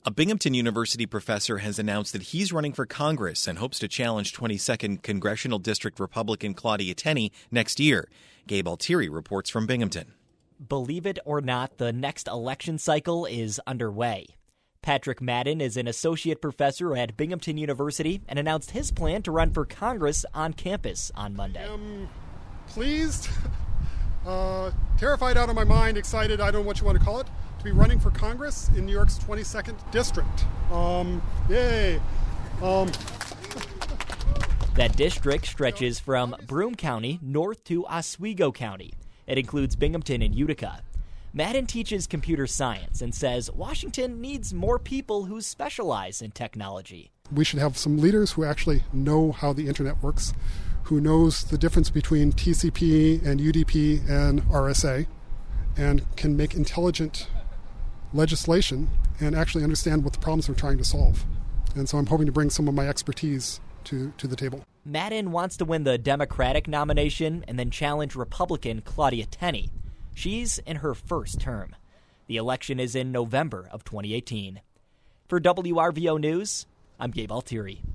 A Binghamton University professor has announced that he's running for Congress and hopes to challenge 22nd Congressional District Republican Claudia Tenney next year. Gabe Altieri reports from Binghamton. Believe it or not, the next election cycle is underway. Patrick Madden is an associate professor at Binghamton University and announced his plan to run for Congress on campus on Monday. I'm pleased, terrified out of my mind, excited, I don't know what you want to call it, to be running for Congress in New York's 22nd District. Yay! That district stretches from Broome County north to Oswego County. It includes Binghamton and Utica. Madden teaches computer science and says Washington needs more people who specialize in technology. We should have some leaders who actually know how the internet works, who knows the difference between TCP and UDP and RSA, and can make intelligent legislation and actually understand what the problems we're trying to solve. And so I'm hoping to bring some of my expertise to the table. Madden wants to win the Democratic nomination and then challenge Republican Claudia Tenney. She's in her first term. The election is in November of 2018. For WRVO News, I'm Gabe Altieri.